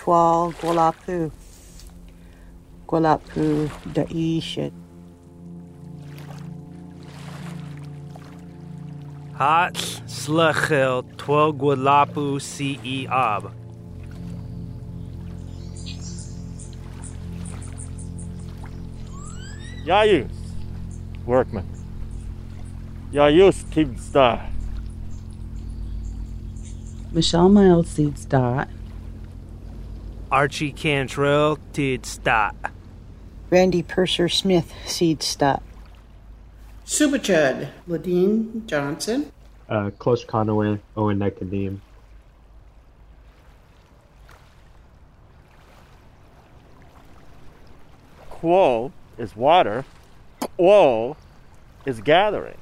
Tual Gualapu. Gualapu Daishet. Hats Slachel Twel Gualapu Ce Ab. Yayus, workman. Yayus Tibstar. Michelle Miles Seeds Dot. Archie Cantrell Tid Stat. Randy Purser Smith Seed Stat. Subachud Ladine Johnson. Close Conaway Owen Nekadim. Quo is water. Quo is gathering.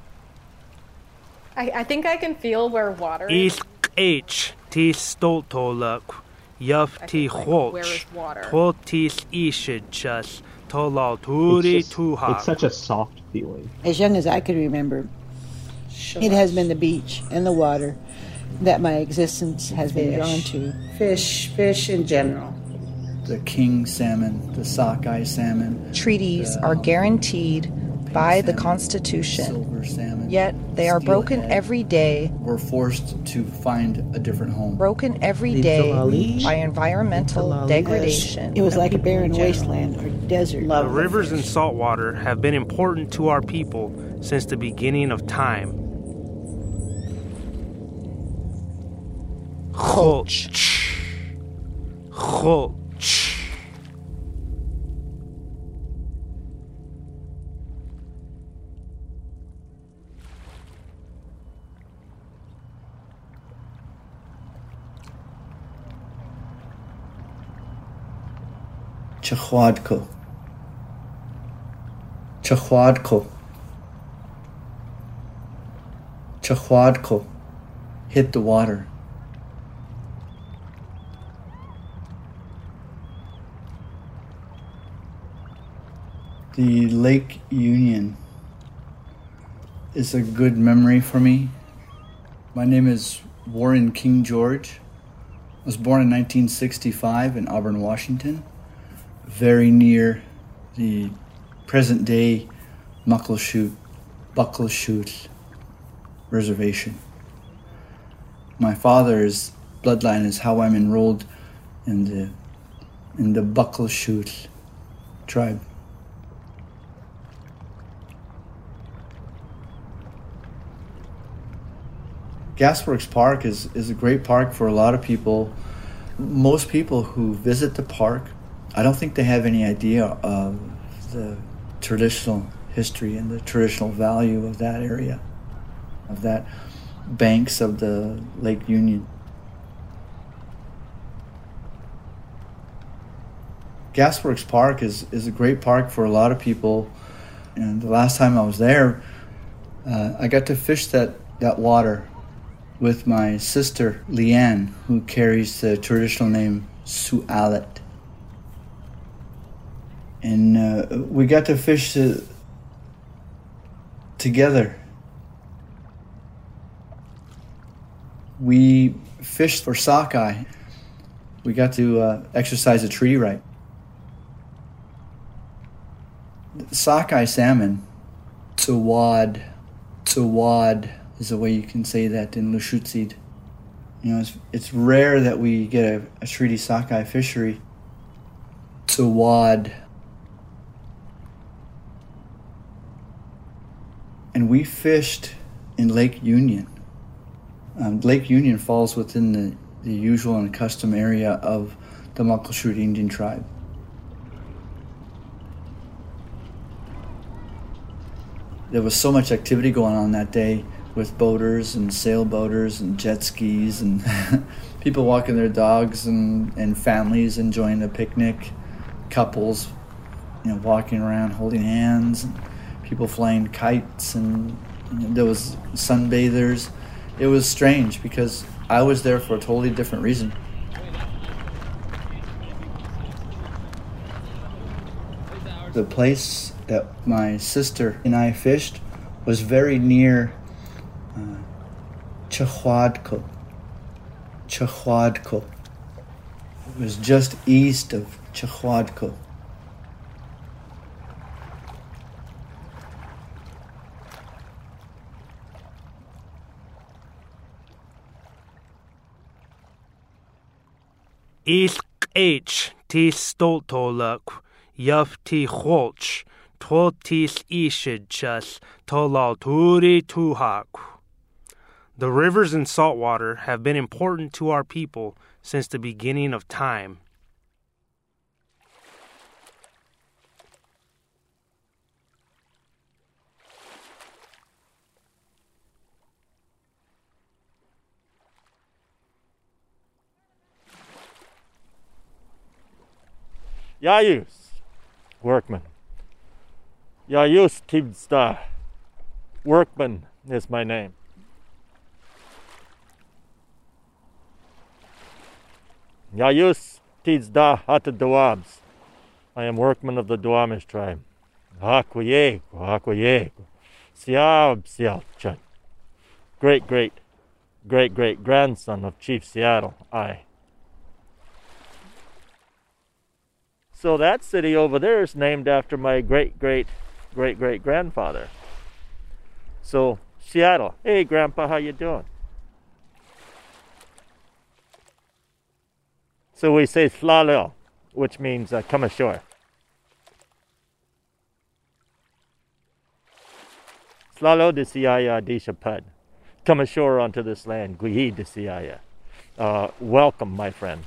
I think I can feel where water is. East H T Stoltoluk. Yuf T Where is Holch. water? Toltis Ishidchus. Tolal Turi Tuha. It's such a soft feeling. As young as I can remember, it has been the beach and the water that my existence has been drawn to. Fish in general. The king salmon, the sockeye salmon. Treaties are guaranteed by the Constitution, Silver salmon. yet they are broken steelhead. every day. We're forced to find a different home. Broken every day by environmental degradation. It was like a barren wasteland or desert. The rivers and saltwater have been important to our people since the beginning of time. Holch. Holch. Chachwadko. Chachwadko. Chachwadko. Hit the water. The Lake Union is a good memory for me. My name is Warren King George. I was born in 1965 in Auburn, Washington, very near the present-day Buckleshoot Reservation. My father's bloodline is how I'm enrolled in the Buckleshoot tribe. Gasworks Park is a great park for a lot of people. Most people who visit the park, I don't think they have any idea of the traditional history and the traditional value of that area, of that banks of the Lake Union. Gasworks Park is a great park for a lot of people, and the last time I was there, I got to fish that water with my sister Leanne, who carries the traditional name Sualit. And we got to fish together. We fished for sockeye. We got to exercise the treaty right. Sockeye salmon, tsawad is the way you can say that in Lushootseed. You know, it's rare that we get a treaty sockeye fishery. Tsawad. And we fished in Lake Union. Lake Union falls within the usual and custom area of the Muckleshoot Indian tribe. There was so much activity going on that day with boaters and sailboaters and jet skis and people walking their dogs and families enjoying a picnic, couples, walking around holding hands, and people flying kites, and there was sunbathers. It was strange because I was there for a totally different reason. The place that my sister and I fished was very near Chachwadko. It was just east of Chexhuadco. Ilk ti stoltoluk, yuf ti cholch, toltis ishidchas, tolalturi tuhak. The rivers and saltwater have been important to our people since the beginning of time. Yayus, workman. Yayus Tibsta, workman is my name. Yayus Tibsta Hatadawabs. I am workman of the Duwamish tribe. Hakwaye, Hakwaye, Siab Sialchan. Great grandson of Chief Seattle, I. So that city over there is named after my great grandfather. So Seattle, hey Grandpa, how you doing? So we say Slaleo, which means come ashore. Slaleo de Siaya de Chapad. Come ashore onto this land, Guyi de Siaya. Welcome, my friend.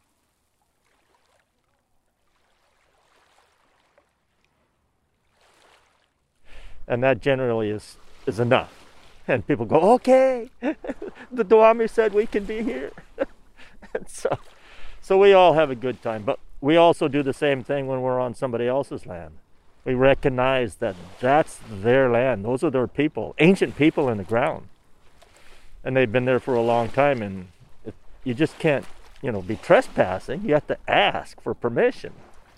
And that generally is enough. And people go, okay, the Duwamish said we can be here. And so we all have a good time. But we also do the same thing when we're on somebody else's land. We recognize that that's their land. Those are their people, ancient people in the ground. And they've been there for a long time. And you just can't, be trespassing. You have to ask for permission.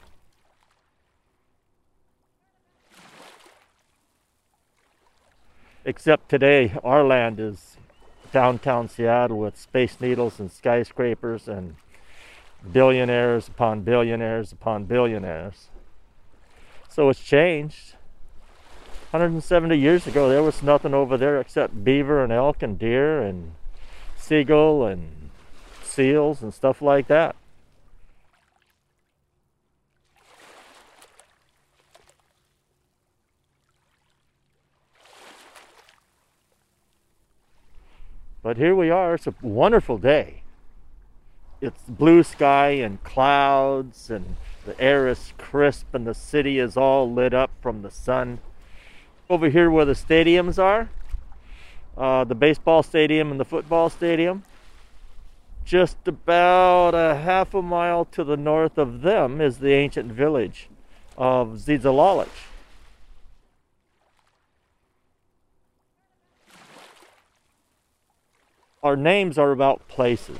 Except today, our land is downtown Seattle with Space Needles and skyscrapers and billionaires upon billionaires upon billionaires. So it's changed. 170 years ago, there was nothing over there except beaver and elk and deer and seagull and seals and stuff like that. But here we are, it's a wonderful day. It's blue sky and clouds and the air is crisp and the city is all lit up from the sun. Over here where the stadiums are, the baseball stadium and the football stadium, just about a half a mile to the north of them is the ancient village of Zidzalalich. Our names are about places.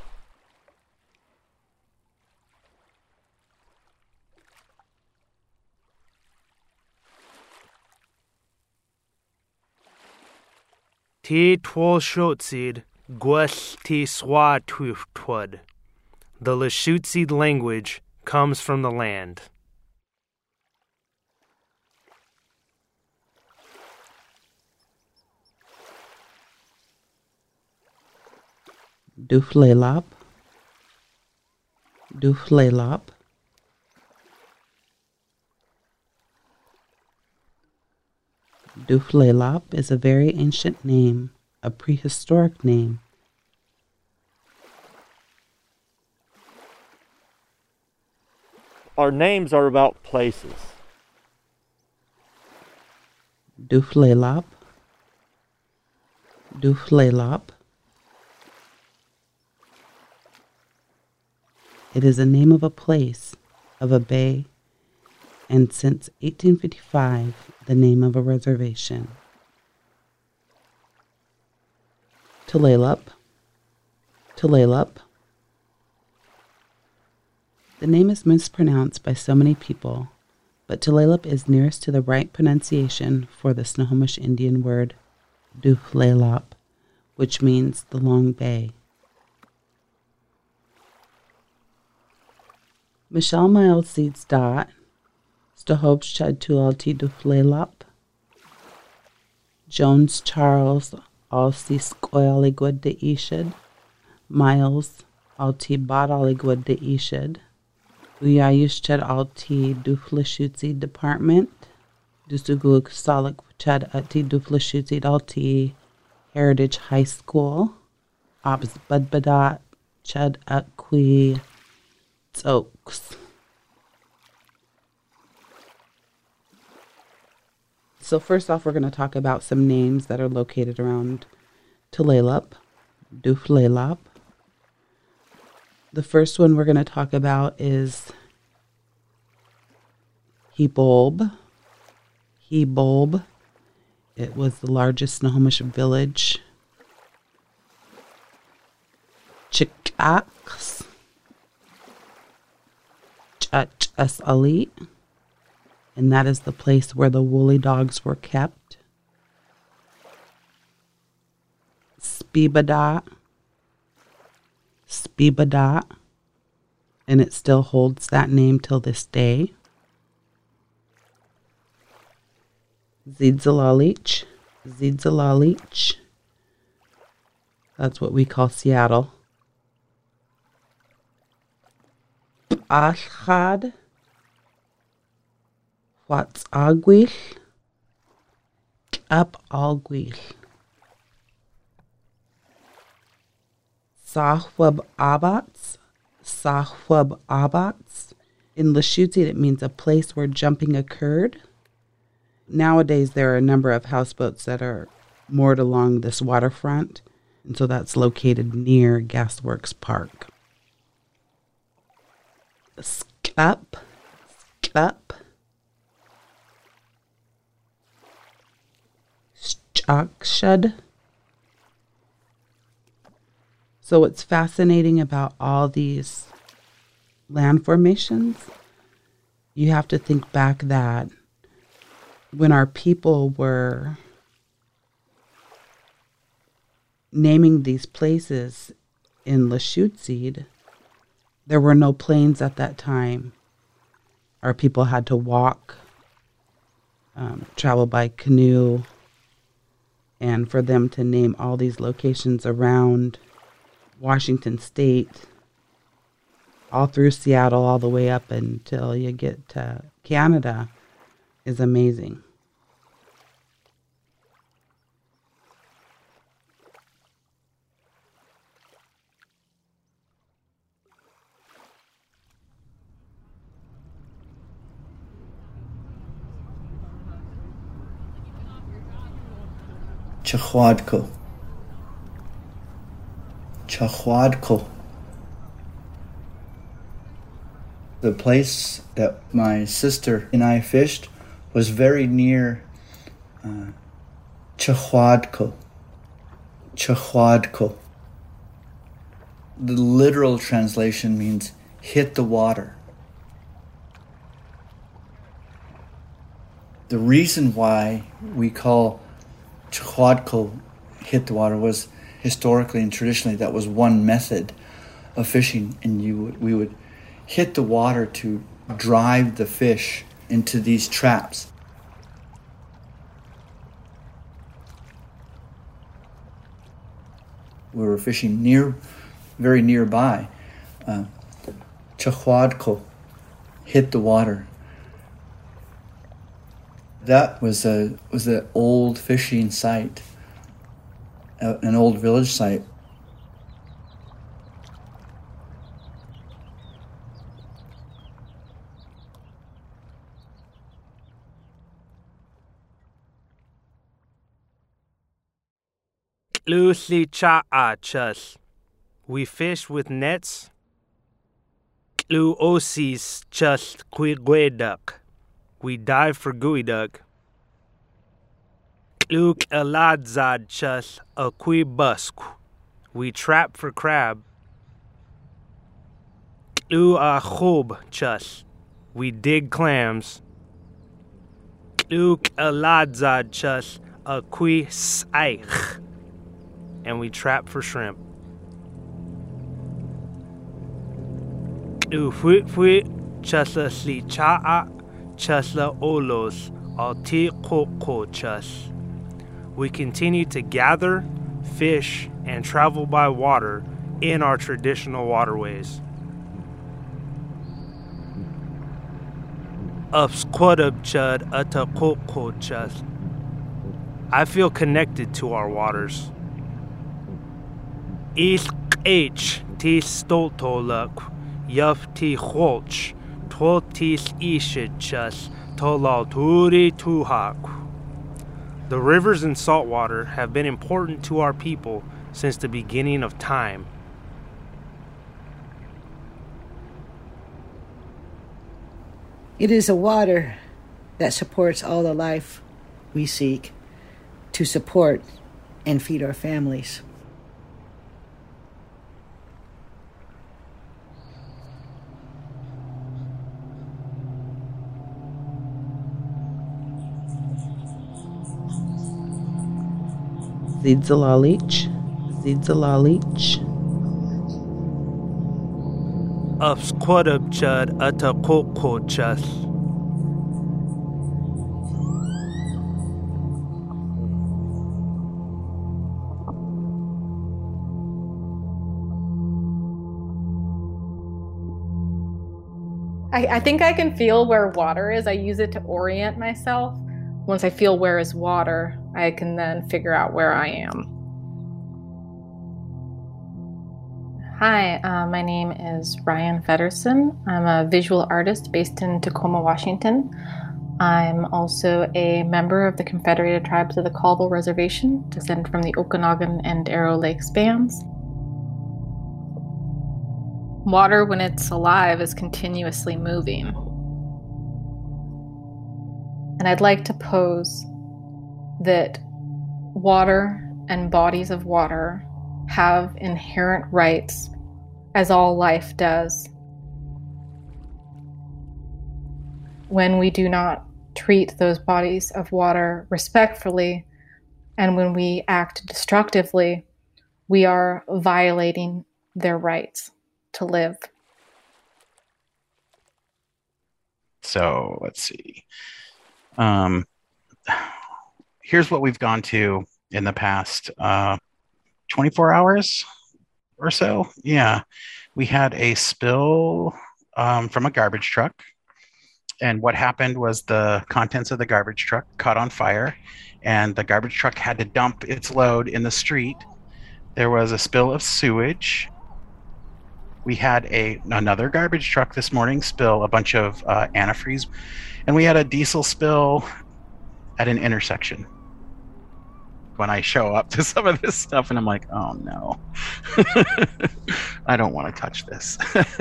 Ti twolshotsid gwel ti swatwtwud. The Lushootseed language comes from the land. Duflelop, Duflelop. Duflelop is a very ancient name, a prehistoric name. Our names are about places. Duflelop, Duflelop. It is a name of a place, of a bay, and since 1855, the name of a reservation. Tulalip, Tulalip. The name is mispronounced by so many people, but Tulalip is nearest to the right pronunciation for the Snohomish Indian word Duflalop, which means the long bay. Michelle Miles seeds dot. Stahobs chad tulalti duflelap. Jones Charles alsi skoyaligwad de ishid. Miles alti badaligwad de ishid. Uyayush chad alti duflashutsi department. Dusuguluk salik chad ati duflashutsi alti Heritage High School. Obs budbadat chad akwi Oaks. So first off, we're going to talk about some names that are located around Tulalip, Duflalap. The first one we're going to talk about is Hebulb. Hebulb. It was the largest Snohomish village. Chickax. Chach Ali. And that is the place where the woolly dogs were kept. Spibadat. Spibadat. And it still holds that name till this day. Zidzalalich. Zidzalalich. That's what we call Seattle. Ashad. What's Aguil? Up Alguil. Sahwab Abats. Sahwab Abats. In Lushootseed, it means a place where jumping occurred. Nowadays, there are a number of houseboats that are moored along this waterfront, and so that's located near Gasworks Park. Skup. Skup. Chakshad. So what's fascinating about all these land formations, you have to think back that when our people were naming these places in Lushootseed, there were no planes at that time. Our people had to walk, travel by canoe, and for them to name all these locations around Washington State, all through Seattle, all the way up until you get to Canada, is amazing. Chachwadko. Chachwadko. The place that my sister and I fished was very near Chachwadko. Chachwadko. The literal translation means hit the water. The reason why we call Chachwadko hit the water was historically and traditionally that was one method of fishing, and we would hit the water to drive the fish into these traps. We were fishing very nearby. Chachwadko hit the water. That was an old fishing site, an old village site. Lucy Cha'achas. We fish with nets. Lu Osis just Quigueduck. We dive for gooey duck. Luk eladzad chus a busk. We trap for crab. Lu achub chus. We dig clams. Luk eladzad chus a saich. And we trap for shrimp. Lu fwit chasla slicha'a, chasla olos, alti kokochas. We continue to gather, fish, and travel by water in our traditional waterways. Upsquadabchud atakokochas. I feel connected to our waters. Isk H T stoltoluk, Yuf T Holch, Toltis Ishidchas, Tolalturi Tuhak. The rivers and saltwater have been important to our people since the beginning of time. It is a water that supports all the life we seek to support and feed our families. Zidzalalich, Zidzalalich. Upsquadabchud atakokochas. I think I can feel where water is. I use it to orient myself. Once I feel where is water, I can then figure out where I am. Hi, my name is Ryan Feddersen. I'm a visual artist based in Tacoma, Washington. I'm also a member of the Confederated Tribes of the Colville Reservation, descended from the Okanagan and Arrow Lakes bands. Water, when it's alive, is continuously moving. And I'd like to pose that water and bodies of water have inherent rights, as all life does. When we do not treat those bodies of water respectfully, and when we act destructively, we are violating their rights to live. So let's see. Here's what we've gone to in the past 24 hours or so. Yeah, we had a spill from a garbage truck. And what happened was the contents of the garbage truck caught on fire, and the garbage truck had to dump its load in the street. There was a spill of sewage. We had another garbage truck this morning spill a bunch of antifreeze, and we had a diesel spill at an intersection. When I show up to some of this stuff, and I'm like, oh no, I don't want to touch this.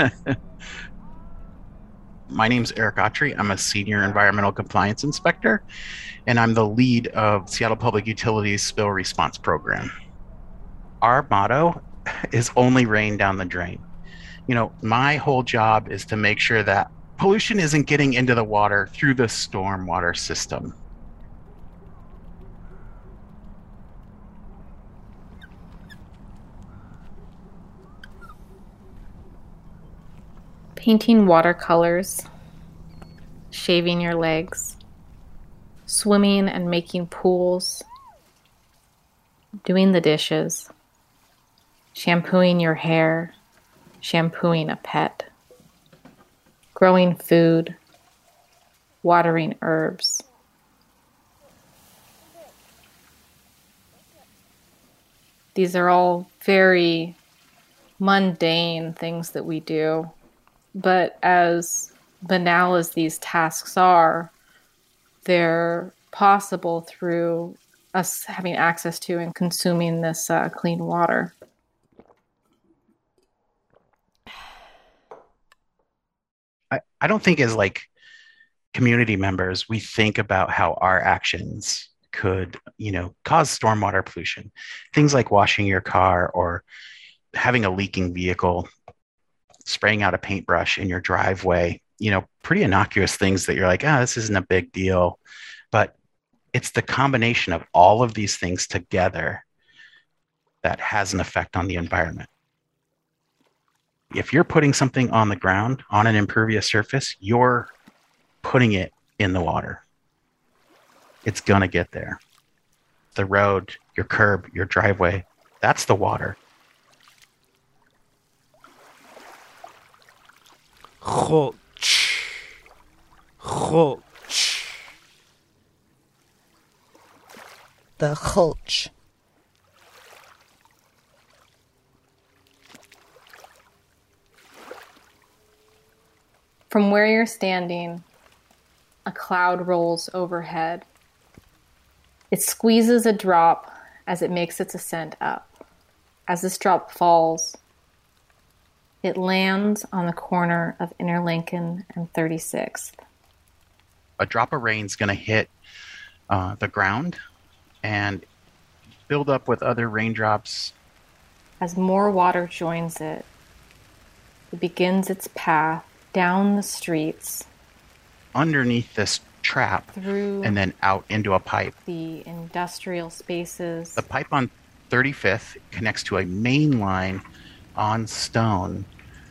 My name's Eric Autry. I'm a senior environmental compliance inspector, and I'm the lead of Seattle Public Utilities Spill Response Program. Our motto is only rain down the drain. You know, my whole job is to make sure that pollution isn't getting into the water through the stormwater system. Painting watercolors, shaving your legs, swimming and making pools, doing the dishes, shampooing your hair, shampooing a pet, growing food, watering herbs. These are all very mundane things that we do. But as banal as these tasks are, they're possible through us having access to and consuming this clean water. I don't think as like community members, we think about how our actions could, cause stormwater pollution. Things like washing your car or having a leaking vehicle, spraying out a paintbrush in your driveway, pretty innocuous things that you're like, this isn't a big deal. But it's the combination of all of these things together that has an effect on the environment. If you're putting something on the ground, on an impervious surface, you're putting it in the water. It's going to get there. The road, your curb, your driveway, that's the water. Gulch. Gulch. The gulch. From where you're standing, a cloud rolls overhead. It squeezes a drop as it makes its ascent up. As this drop falls, it lands on the corner of Interlincoln and 36th. A drop of rain is going to hit the ground and build up with other raindrops. As more water joins it, it begins its path down the streets, underneath this trap, through and then out into a pipe. The industrial spaces. The pipe on 35th connects to a main line on stone.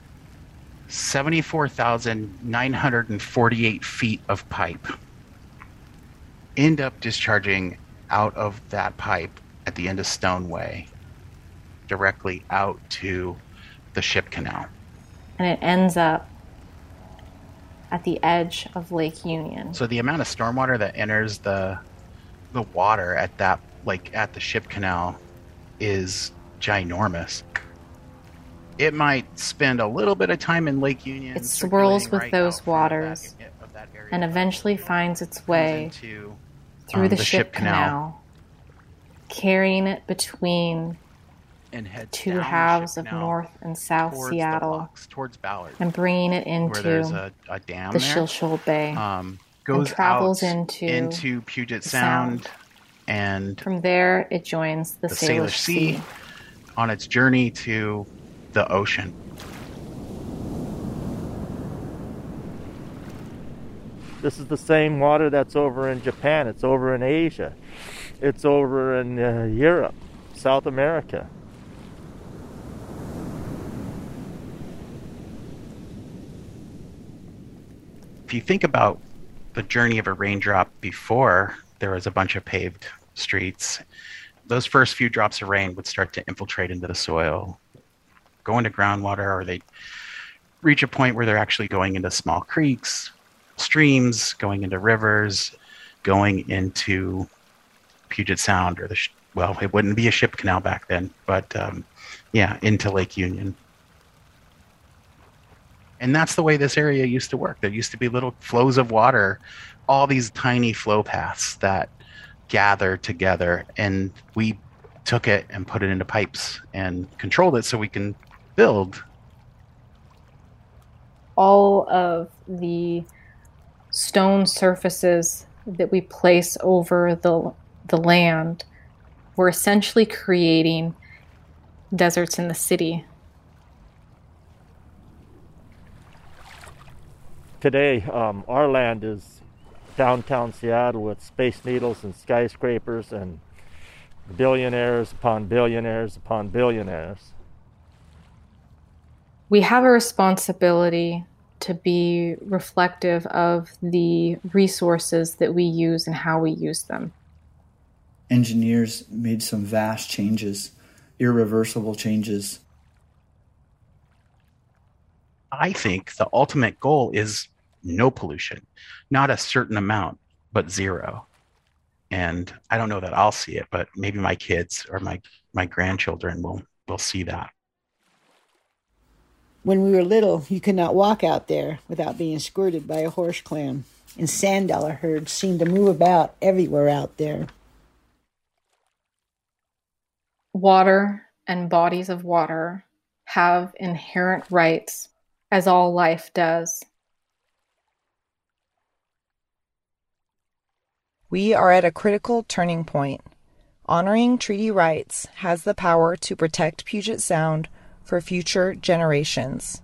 74,948 feet of pipe end up discharging out of that pipe at the end of Stoneway, directly out to the ship canal. And it ends up at the edge of Lake Union. So the amount of stormwater that enters the water at that, like at the ship canal, is ginormous. It might spend a little bit of time in Lake Union. It swirls with those waters and eventually finds its way through the ship canal, carrying it between two halves of North and South Seattle, towards Ballard, and bringing it into there's a dam the Shilshole Bay, goes and travels out into Puget Sound, and from there it joins the Salish Sea on its journey to the ocean. This is the same water that's over in Japan. It's over in Asia. It's over in Europe, South America. If you think about the journey of a raindrop before there was a bunch of paved streets, those first few drops of rain would start to infiltrate into the soil, go into groundwater, or they reach a point where they're actually going into small creeks, streams, going into rivers, going into Puget Sound, or well, it wouldn't be a ship canal back then, but into Lake Union. And that's the way this area used to work. There used to be little flows of water, all these tiny flow paths that gather together, and we took it and put it into pipes and controlled it so we can build. All of the stone surfaces that we place over the land were essentially creating deserts in the city. Today, our land is downtown Seattle with Space Needles and skyscrapers and billionaires upon billionaires upon billionaires. We have a responsibility to be reflective of the resources that we use and how we use them. Engineers made some vast changes, irreversible changes. I think the ultimate goal is no pollution, not a certain amount, but zero. And I don't know that I'll see it, but maybe my kids or my grandchildren will see that. When we were little, you could not walk out there without being squirted by a horse clam, and sand dollar herds seemed to move about everywhere out there. Water and bodies of water have inherent rights, as all life does. We are at a critical turning point. Honoring treaty rights has the power to protect Puget Sound for future generations.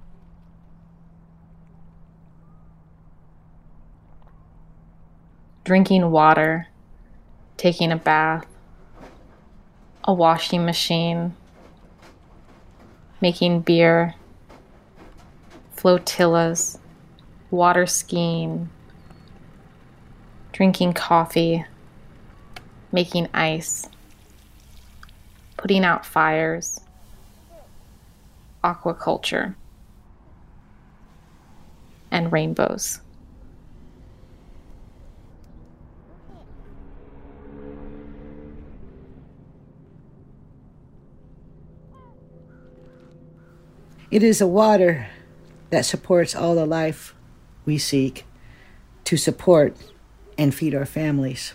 Drinking water, taking a bath, a washing machine, making beer, flotillas, water skiing, drinking coffee, making ice, putting out fires, aquaculture, and rainbows. It is a water that supports all the life we seek to support and feed our families.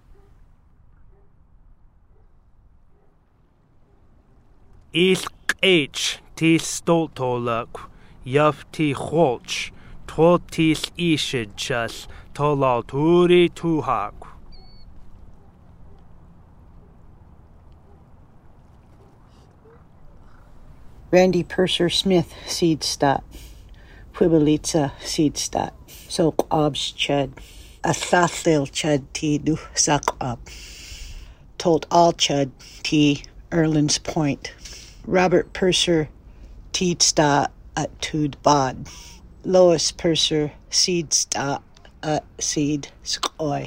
Ilk ti stoltolak, yaf ti holch, totis ishidchas, tolalturi tuhak. Randy Purser Smith seed stot, Puibolitsa seed stot, Sok Obs Chud, Athathil Chud T Du Sak Up, Tolt All Chud T Erlin's Point, Robert Purser Teed Stot at Tud Bod, Lois Purser Seed Stot at Seed Skoy.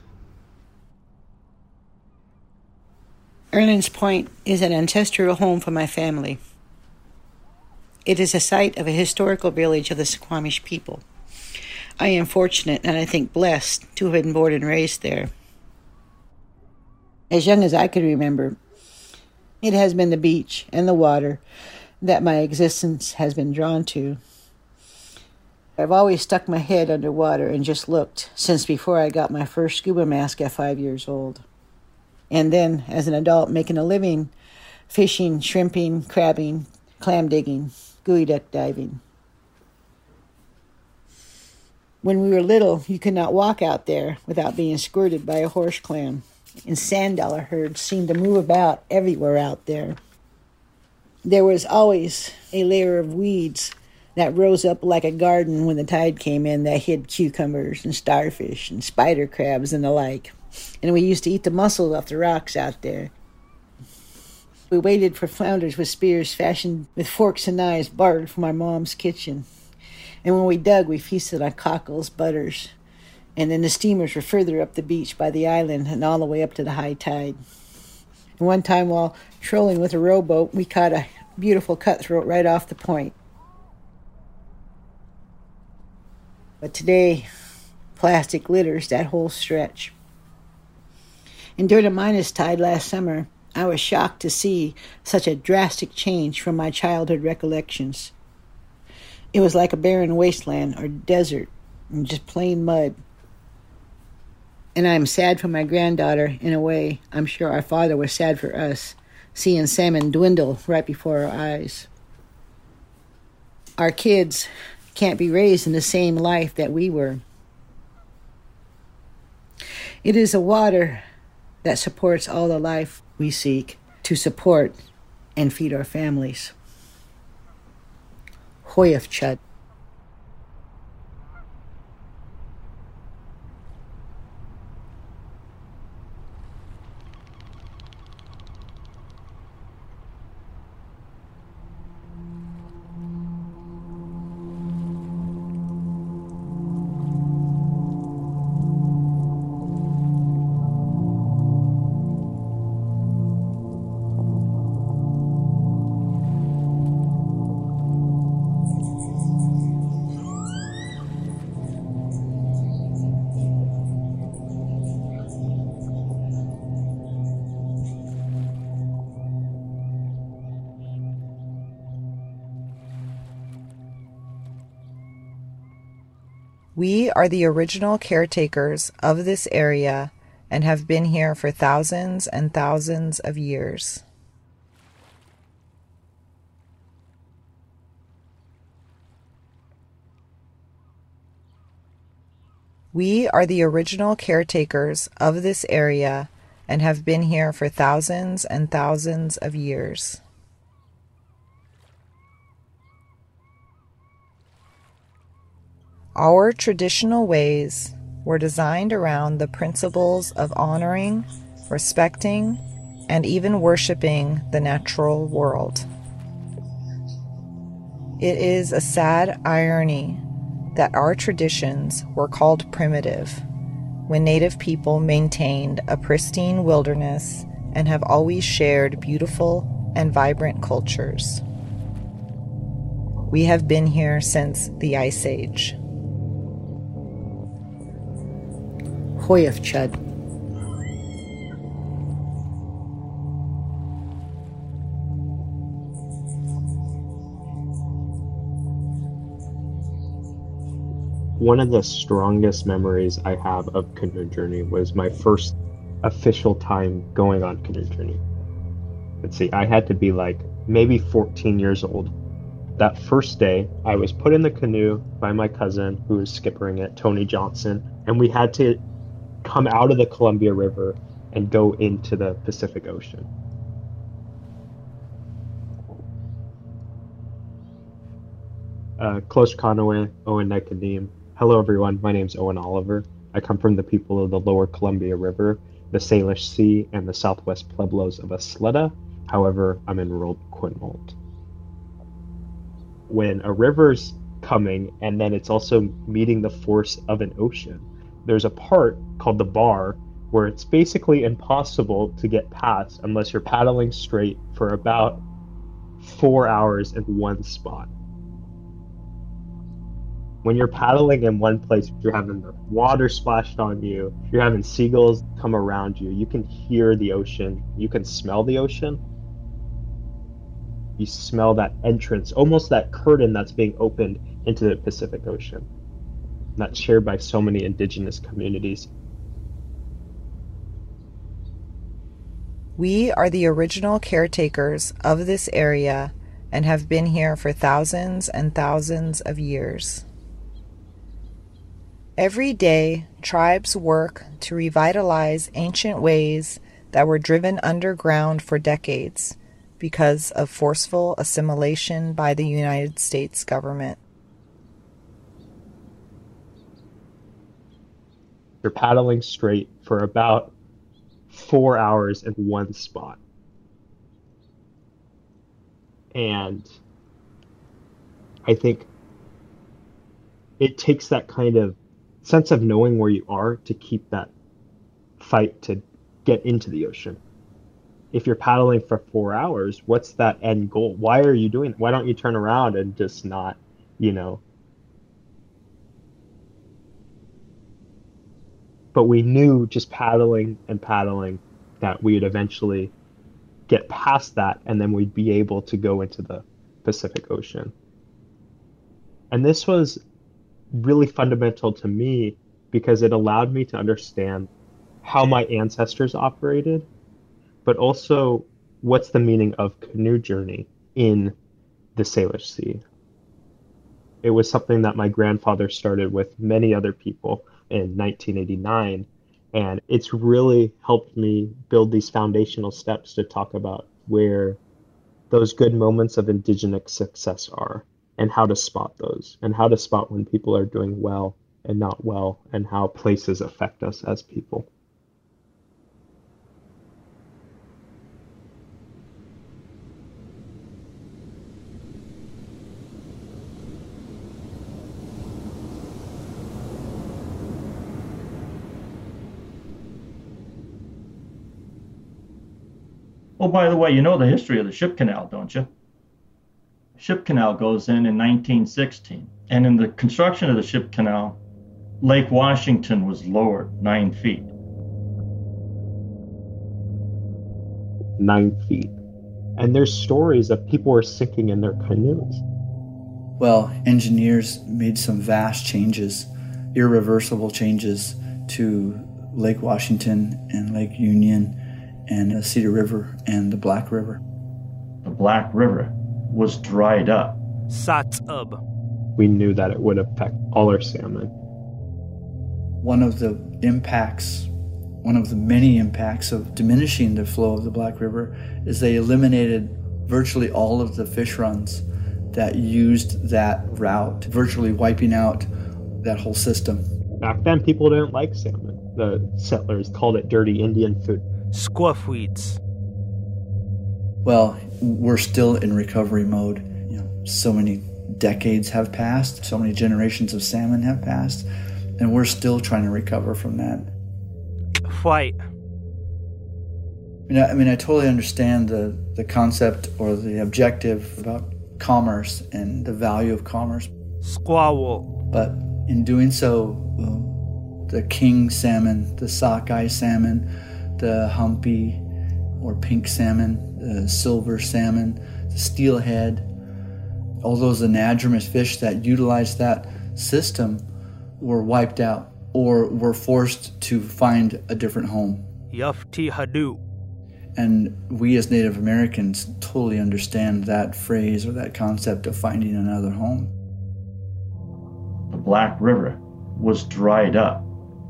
Erlin's Point is an ancestral home for my family. It is a site of a historical village of the Suquamish people. I am fortunate and I think blessed to have been born and raised there. As young as I could remember, it has been the beach and the water that my existence has been drawn to. I've always stuck my head underwater and just looked since before I got my first scuba mask at 5 years old. And then, as an adult, making a living fishing, shrimping, crabbing, clam digging, gooey duck diving. When we were little, you could not walk out there without being squirted by a horse clam, and sand dollar herds seemed to move about everywhere out there. There was always a layer of weeds that rose up like a garden when the tide came in that hid cucumbers and starfish and spider crabs and the like. And we used to eat the mussels off the rocks out there. We waited for flounders with spears fashioned with forks and knives borrowed from our mom's kitchen. And when we dug, we feasted on cockles, butters, and then the steamers were further up the beach by the island and all the way up to the high tide. And one time while trolling with a rowboat, we caught a beautiful cutthroat right off the point. But today, plastic litters that whole stretch. And during a minus tide last summer, I was shocked to see such a drastic change from my childhood recollections. It was like a barren wasteland or desert, and just plain mud. And I am sad for my granddaughter in a way I'm sure our father was sad for us, seeing salmon dwindle right before our eyes. Our kids can't be raised in the same life that we were. It is a water that supports all the life we seek to support and feed our families. Hoyaf Chud. We are the original caretakers of this area and have been here for thousands and thousands of years. We are the original caretakers of this area and have been here for thousands and thousands of years. Our traditional ways were designed around the principles of honoring, respecting, and even worshiping the natural world. It is a sad irony that our traditions were called primitive when Native people maintained a pristine wilderness and have always shared beautiful and vibrant cultures. We have been here since the Ice Age. Hoyafchud. One of the strongest memories I have of Canoe Journey was my first official time going on Canoe Journey. Let's see, I had to be like maybe 14 years old. That first day, I was put in the canoe by my cousin who was skippering it, Tony Johnson, and we had to come out of the Columbia River and go into the Pacific Ocean. Close Conaway, Owen Nikadim. Hello everyone, my name's Owen Oliver. I come from the people of the lower Columbia River, the Salish Sea, and the southwest pueblos of Isleta. However, I'm in rural Quinault. When a river's coming and then it's also meeting the force of an ocean, there's a part called the bar where it's basically impossible to get past unless you're paddling straight for about 4 hours in one spot. When you're paddling in one place, you're having the water splashed on you, you're having seagulls come around you, you can hear the ocean, you can smell the ocean. You smell that entrance, almost that curtain that's being opened into the Pacific Ocean. That's shared by so many indigenous communities. We are the original caretakers of this area and have been here for thousands and thousands of years. Every day, tribes work to revitalize ancient ways that were driven underground for decades because of forceful assimilation by the United States government. You're paddling straight for about 4 hours in one spot. And I think it takes that kind of sense of knowing where you are to keep that fight to get into the ocean. If you're paddling for 4 hours, what's that end goal? Why are you doing it? Why don't you turn around and just not, But we knew just paddling and paddling that we would eventually get past that and then we'd be able to go into the Pacific Ocean. And this was really fundamental to me because it allowed me to understand how my ancestors operated, but also what's the meaning of Canoe Journey in the Salish Sea. It was something that my grandfather started with many other people in 1989, and it's really helped me build these foundational steps to talk about where those good moments of indigenous success are, and how to spot those, and how to spot when people are doing well and not well, and how places affect us as people. Oh, by the way, you know the history of the ship canal, don't you? Ship canal goes in 1916. And in the construction of the ship canal, Lake Washington was lowered 9 feet. 9 feet. And there's stories of people were sinking in their canoes. Well, engineers made some vast changes, irreversible changes to Lake Washington and Lake Union and the Cedar River and the Black River. The Black River was dried up. Satsub. We knew that it would affect all our salmon. One of the many impacts of diminishing the flow of the Black River is they eliminated virtually all of the fish runs that used that route, virtually wiping out that whole system. Back then, people didn't like salmon. The settlers called it dirty Indian food. Squaffweeds. Well, we're still in recovery mode. So many decades have passed, so many generations of salmon have passed, and we're still trying to recover from that. White. I totally understand the concept or the objective about commerce and the value of commerce. Squawal. But in doing so, the king salmon, the sockeye salmon, the humpy or pink salmon, the silver salmon, the steelhead, all those anadromous fish that utilize that system were wiped out or were forced to find a different home. Yafti Hadu. And we as Native Americans totally understand that phrase or that concept of finding another home. The Black River was dried up.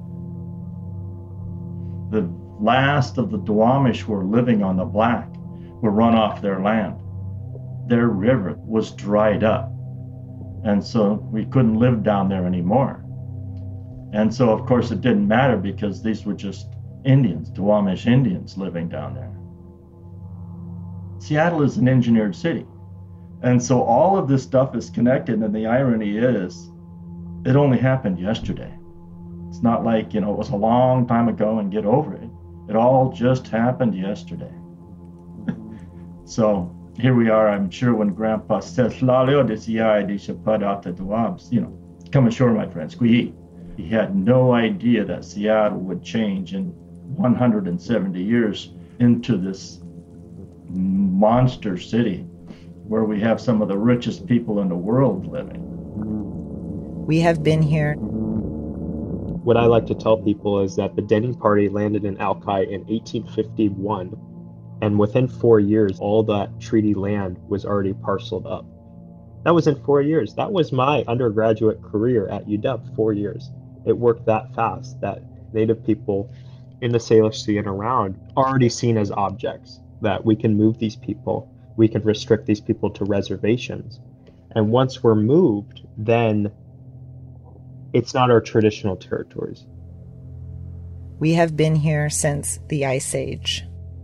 The last of the Duwamish who were living on the Black were run off their land. Their river was dried up. And so we couldn't live down there anymore. And so, of course, it didn't matter because these were just Indians, Duwamish Indians living down there. Seattle is an engineered city. And so all of this stuff is connected, and the irony is, it only happened yesterday. It's not like, it was a long time ago and get over it. It all just happened yesterday. So here we are, I'm sure when Grandpa says, come ashore, my friends, he had no idea that Seattle would change in 170 years into this monster city where we have some of the richest people in the world living. We have been here. What I like to tell people is that the Denning Party landed in Alki in 1851, and within 4 years, all that treaty land was already parceled up. That was in 4 years. That was my undergraduate career at UW, 4 years. It worked that fast that Native people in the Salish Sea and around are already seen as objects, that we can move these people, we can restrict these people to reservations. And once we're moved, then it's not our traditional territories. We have been here since the Ice Age.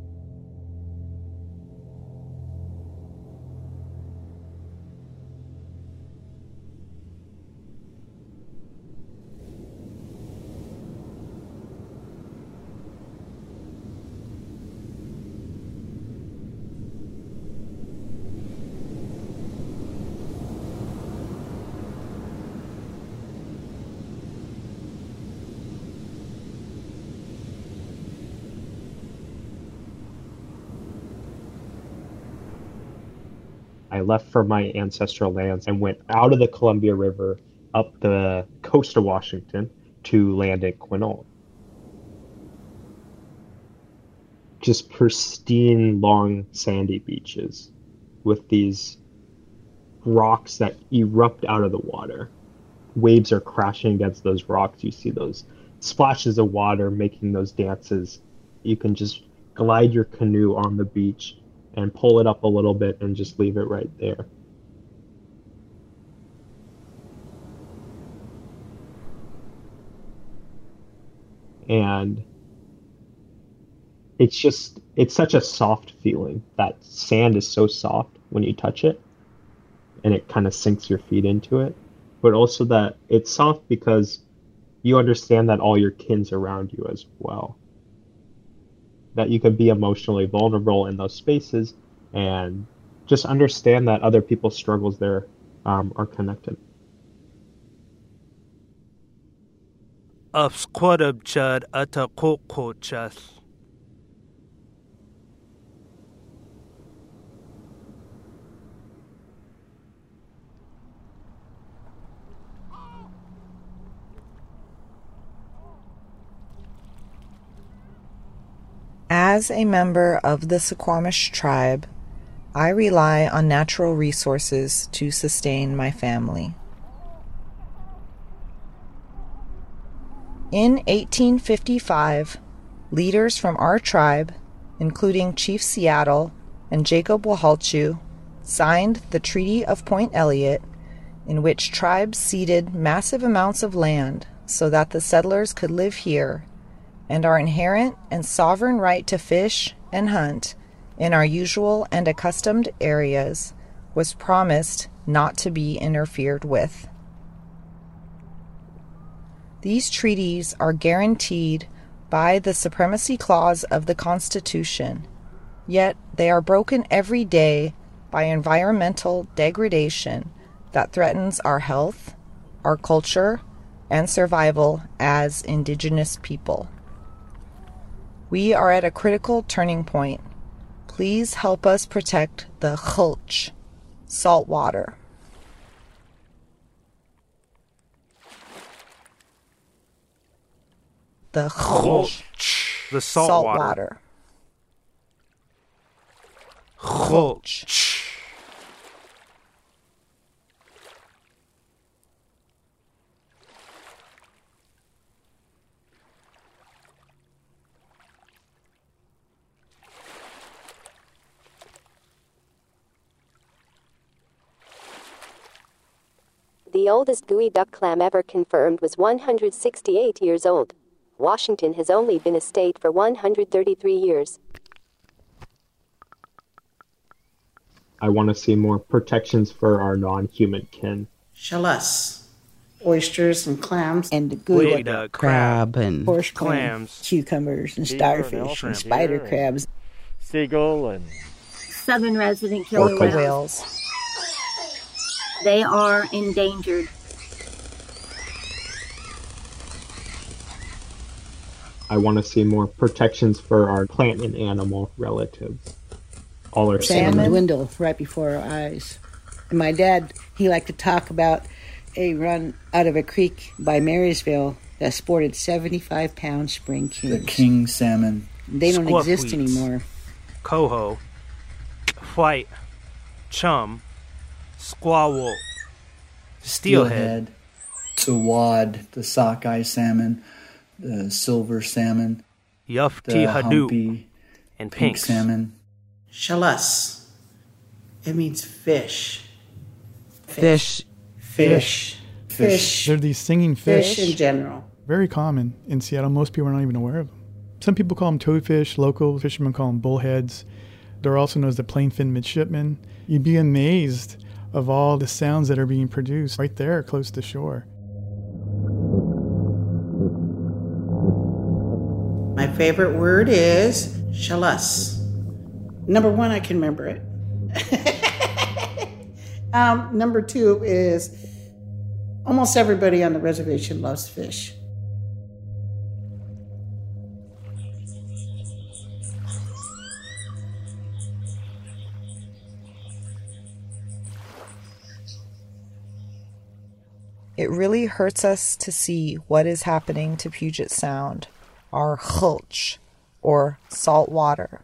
I left from my ancestral lands and went out of the Columbia River up the coast of Washington to land in Quinault. Just pristine, long, sandy beaches with these rocks that erupt out of the water. Waves are crashing against those rocks. You see those splashes of water making those dances. You can just glide your canoe on the beach and pull it up a little bit and just leave it right there. And it's such a soft feeling. That sand is so soft when you touch it, and it kind of sinks your feet into it. But also that it's soft because you understand that all your kin's around you as well. That you can be emotionally vulnerable in those spaces and just understand that other people's struggles there are connected. As a member of the Suquamish tribe, I rely on natural resources to sustain my family. In 1855, leaders from our tribe, including Chief Seattle and Jacob Wahalchu, signed the Treaty of Point Elliott, in which tribes ceded massive amounts of land so that the settlers could live here, and our inherent and sovereign right to fish and hunt in our usual and accustomed areas was promised not to be interfered with. These treaties are guaranteed by the Supremacy Clause of the Constitution, yet they are broken every day by environmental degradation that threatens our health, our culture, and survival as Indigenous people. We are at a critical turning point. Please help us protect the Gulch, salt water. The Gulch, the salt water. water. Gulch. The oldest geoduck clam ever confirmed was 168 years old. Washington has only been a state for 133 years. I want to see more protections for our non-human kin. Shalus, oysters and clams. And the good Geoduck Crab and horse clams, cucumbers and Beaver and starfish elephant and spider deer crabs. Seagull and Southern resident killer Orca whales. whales. They are endangered. I want to see more protections for our plant and animal relatives. All our Salmon dwindle right before our eyes. And my dad, he liked to talk about a run out of a creek by Marysville that sported 75-pound spring kings. The king salmon. They don't Squawk exist weeds. anymore. coho, white, chum, squaw, steelhead, the wad, the sockeye salmon, the silver salmon, yufti the hadoop, humpy, and pink pinks. salmon. Shalus. It means fish. Fish. Fish. Fish. They're these singing fish. Fish in general. Very common in Seattle. Most people are not even aware of them. Some people call them toadfish. Local fishermen call them bullheads. They're also known as the plainfin midshipmen. You'd be amazed of all the sounds that are being produced right there close to shore. My favorite word is shalus. Number one, I can remember it. Number two is almost everybody on the reservation loves fish. It really hurts us to see what is happening to Puget Sound, our Gulch, or salt water.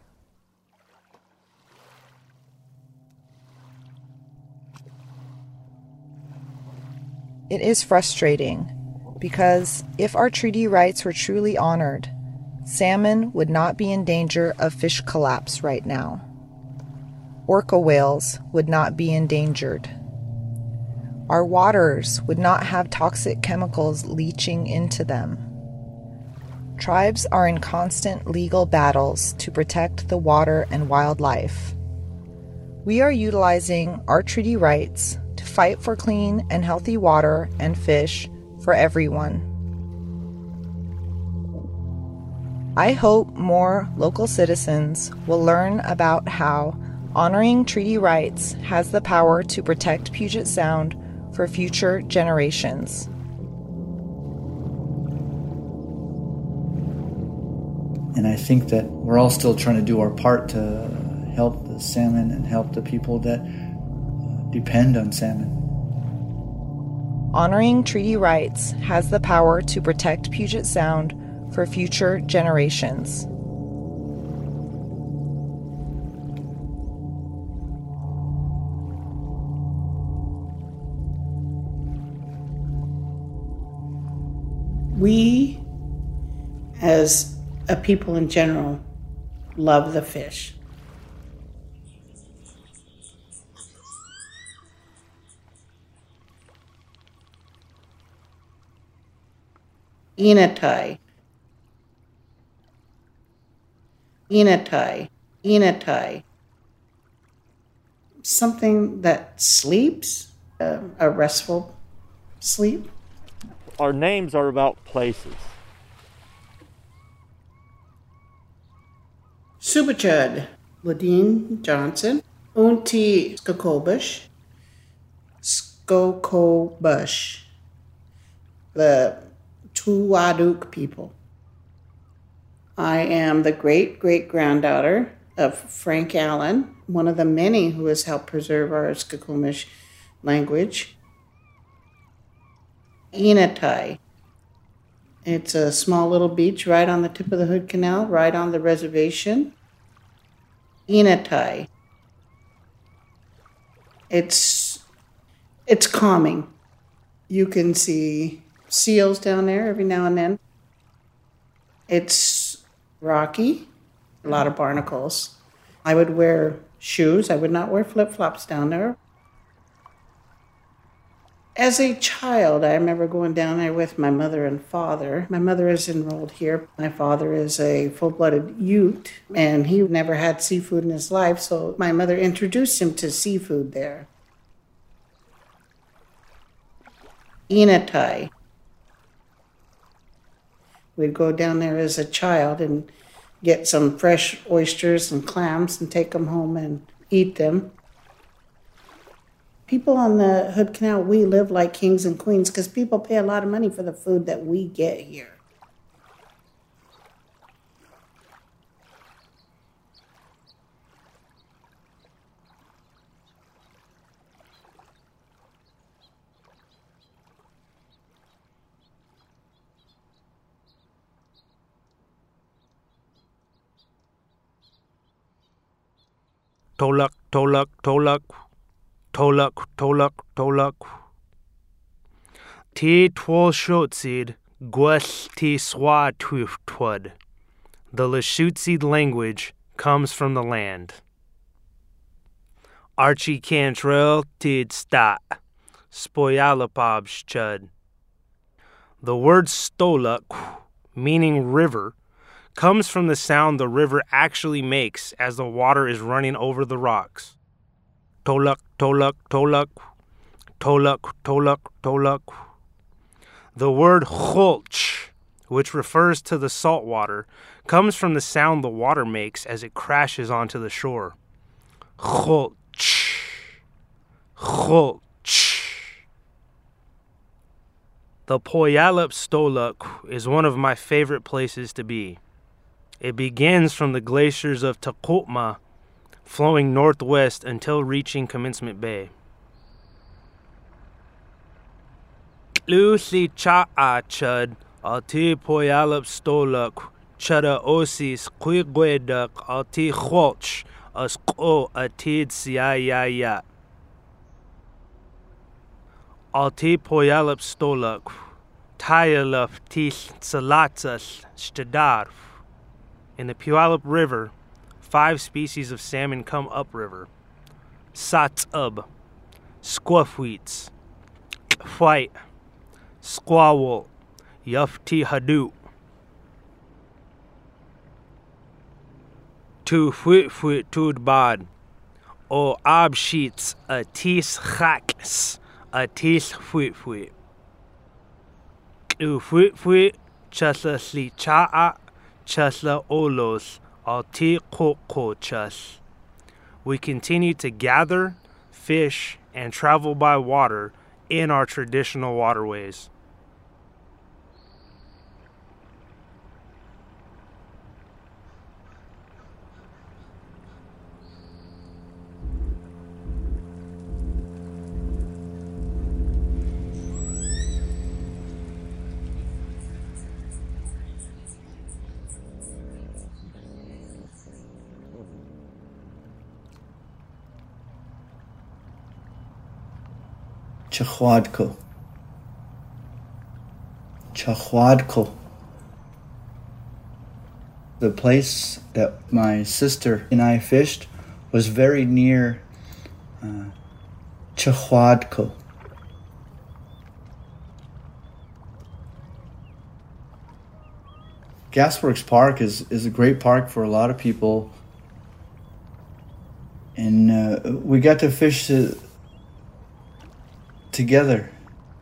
It is frustrating because if our treaty rights were truly honored, salmon would not be in danger of fish collapse right now. Orca whales would not be endangered. Our waters would not have toxic chemicals leaching into them. Tribes are in constant legal battles to protect the water and wildlife. We are utilizing our treaty rights to fight for clean and healthy water and fish for everyone. I hope more local citizens will learn about how honoring treaty rights has the power to protect Puget Sound for future generations. And I think that we're all still trying to do our part to help the salmon and help the people that depend on salmon. Honoring treaty rights has the power to protect Puget Sound for future generations. We, as a people in general, love the fish. Inatai. Inatai. Inatai. something that sleeps, a restful sleep. Our names are about places. Subachud, Ladine Johnson, Unti Skokobush, the Tuwaduk people. I am the great-great-granddaughter of Frank Allen, one of the many who has helped preserve our Skokomish language. Inatai. It's a small little beach right on the tip of the Hood Canal, right on the reservation. Inatai. It's calming. You can see seals down there every now and then. It's rocky, a lot of barnacles. I would wear shoes. I would not wear flip-flops down there. As a child, I remember going down there with my mother and father. My mother is enrolled here. My father is a full-blooded Ute, and he never had seafood in his life, so my mother introduced him to seafood there. Inatai. We'd go down there as a child and get some fresh oysters and clams and take them home and eat them. People on the Hood Canal, we live like kings and queens because people pay a lot of money for the food that we get here. Tolak, tolak, tolak. Tolak, tolak, tolak. Ti twol shotsid, gwes ti swa twud. The Lushootseed language comes from the land. Archie Cantrell tid stat, spoyalapab chud. The word stolak, meaning river, comes from the sound the river actually makes as the water is running over the rocks. Tolak, tolak, tolak. Tolak, tolak, tolak. The word cholch, which refers to the salt water, comes from the sound the water makes as it crashes onto the shore. Cholch. Cholch. The Puyallup Stolak is one of my favorite places to be. It begins from the glaciers of Tacotma, flowing northwest until reaching Commencement Bay. Lucy cha'a chud, alti Puyallup Stolak, chudda osis quigwedak, alti cholch, asqo atid siayaya. Alti Puyallup Stolak, Tayaluf tis salatas shtadar. In the Puyallup River, 5 species of salmon come upriver. Satsub, squaffweets, white, squawol, yufti hadu. Tu fwit tudbad, o absheets atis chaks, atis fwit. Tu fwit chasla sli cha'a, chasla olos, alti kokochas. We continue to gather, fish, and travel by water in our traditional waterways. Chahwadko. Chahwadko. The place that my sister and I fished was very near Chahwadko. Gasworks Park is a great park for a lot of people. And we got to fish together.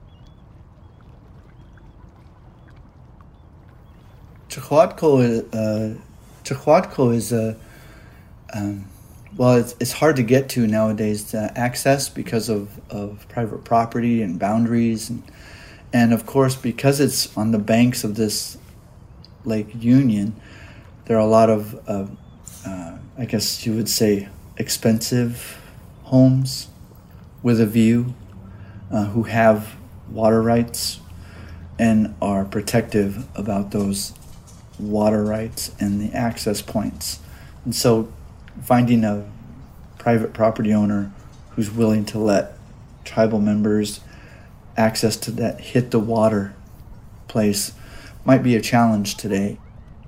Chahuatco is a well, it's hard to get to nowadays, access because of private property and boundaries, and of course because it's on the banks of this Lake Union, there are a lot of I guess you would say expensive homes with a view who have water rights and are protective about those water rights and the access points. And so finding a private property owner who's willing to let tribal members access to that hit the water place might be a challenge today.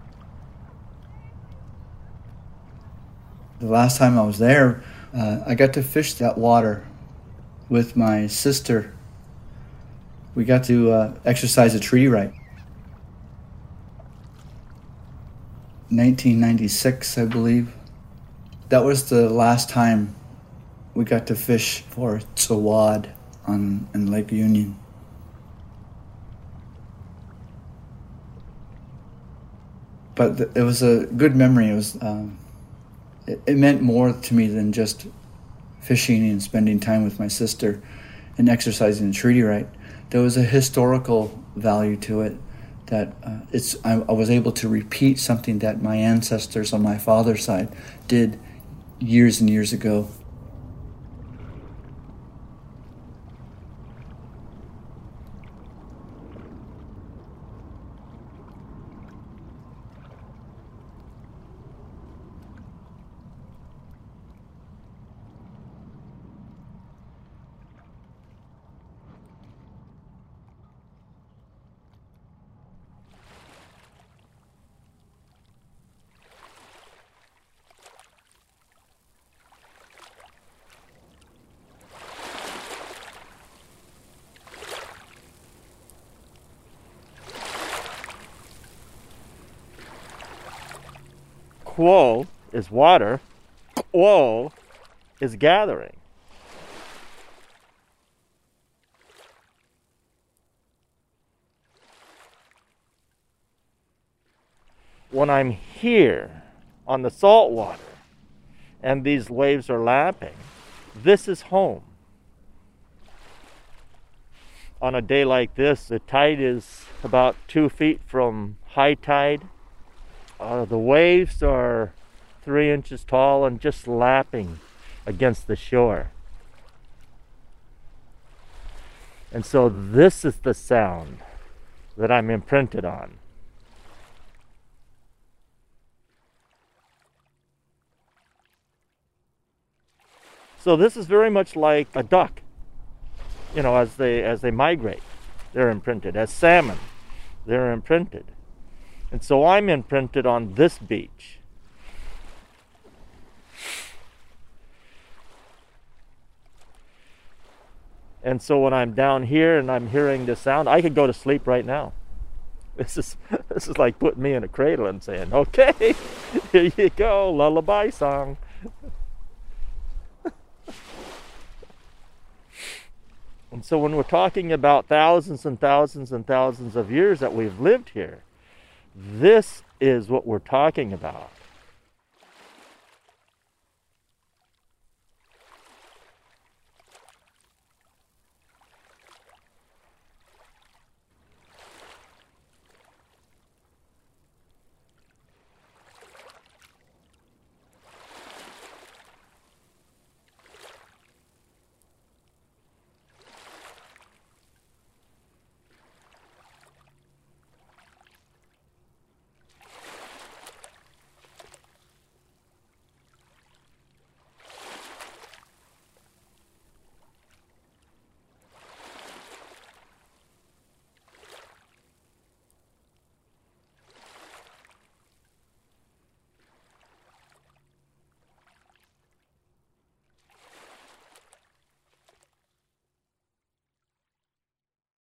The last time I was there, I got to fish that water with my sister. We got to exercise a treaty right. 1996, I believe. That was the last time we got to fish for tsawad in Lake Union. But it was a good memory. It was it meant more to me than just fishing and spending time with my sister and exercising the treaty right. There was a historical value to it, that I was able to repeat something that my ancestors on my father's side did years and years ago. Quo is water, quo is gathering. When I'm here on the salt water and these waves are lapping, this is home. On a day like this, the tide is about 2 feet from high tide. The waves are 3 inches tall and just lapping against the shore. And so this is the sound that I'm imprinted on. So this is very much like a duck, you know, as they migrate, they're imprinted. As salmon, they're imprinted. And so I'm imprinted on this beach. And so when I'm down here and I'm hearing this sound, I could go to sleep right now. This is like putting me in a cradle and saying, okay, here you go, lullaby song. And so when we're talking about thousands and thousands and thousands of years that we've lived here, this is what we're talking about.